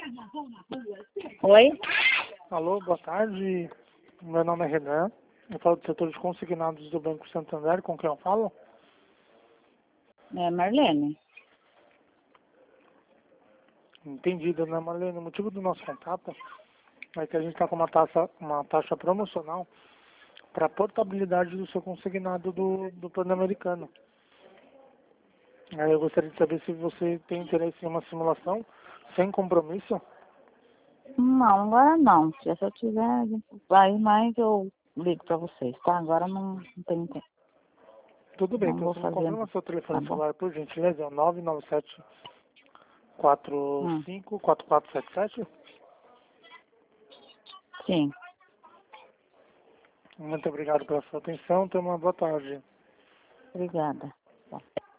Oi? Alô, boa tarde. Meu nome é Renan. Eu falo do setor de consignados do Banco Santander. Com quem eu falo? É Marlene. Entendido, né, Marlene? O motivo do nosso contato é que a gente está com uma taxa promocional para a portabilidade do seu consignado do plano americano. Aí eu gostaria de saber se você tem interesse em uma simulação sem compromisso. Não, agora não. Se eu tiver, aí mais eu ligo pra vocês, tá? Agora não tem tempo. Tudo bem, Não então vou você me fazer, confirma seu tá telefone bom? celular, por gentileza, é o 997 45 4477. Sim. Muito obrigado pela sua atenção. Tenha uma boa tarde. Obrigada. Tá.